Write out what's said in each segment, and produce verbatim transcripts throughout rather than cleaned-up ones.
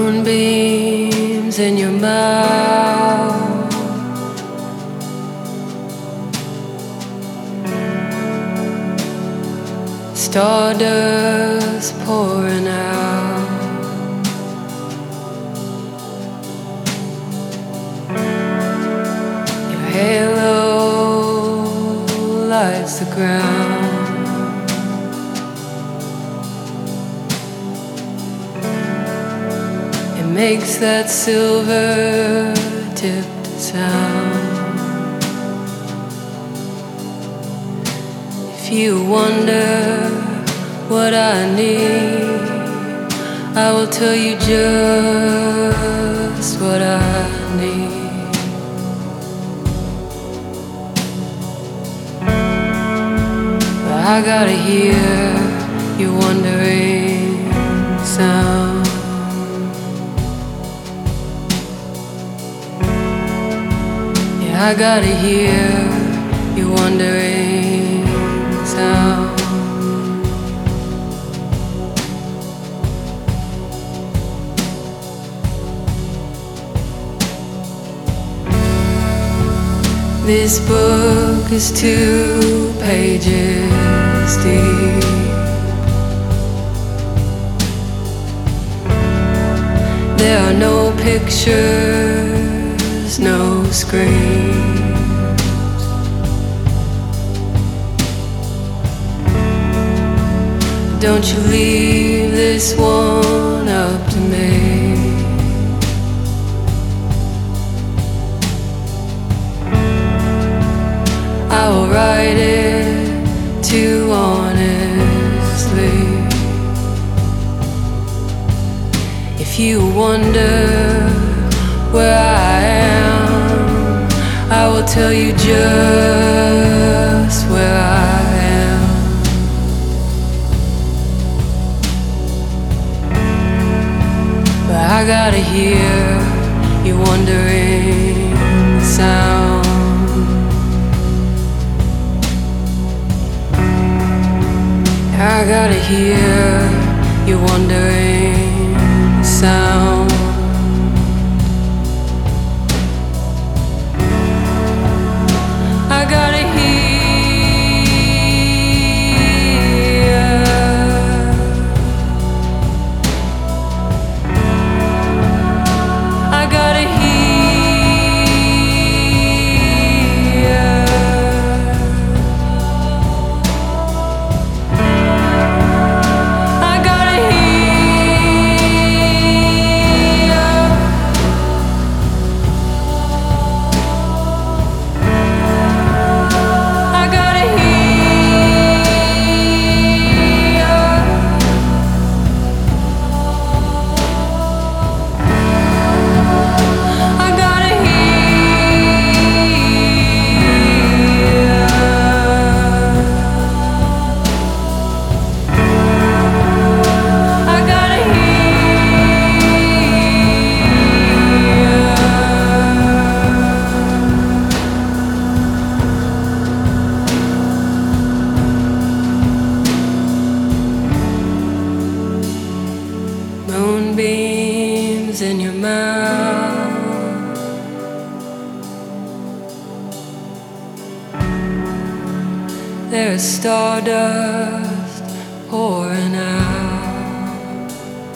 Moonbeams in your mouth, stardust pouring out. Your halo lights the ground. Makes that silver tipped sound. If you wonder what I need, I will tell you just what I need. But I gotta hear your wondering sound. I gotta hear your wandering sound. This book is two pages deep. There are no pictures, no screams. Don't you leave this one up to me. I will write it too honestly. If you wonder where I am, I will tell you just where I am. But I gotta hear you wondering sound. I gotta hear you wondering sound. I gotta hear. I gotta hear. I gotta hear. I gotta moonbeams in your mouth, there's stardust pouring out.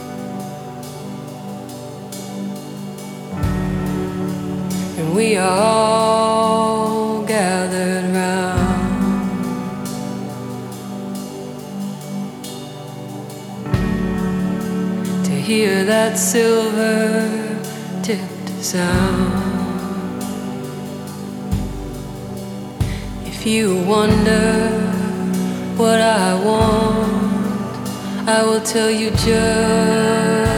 And we are all gathered round. Hear that silver tipped sound. If you wonder what I want, I will tell you just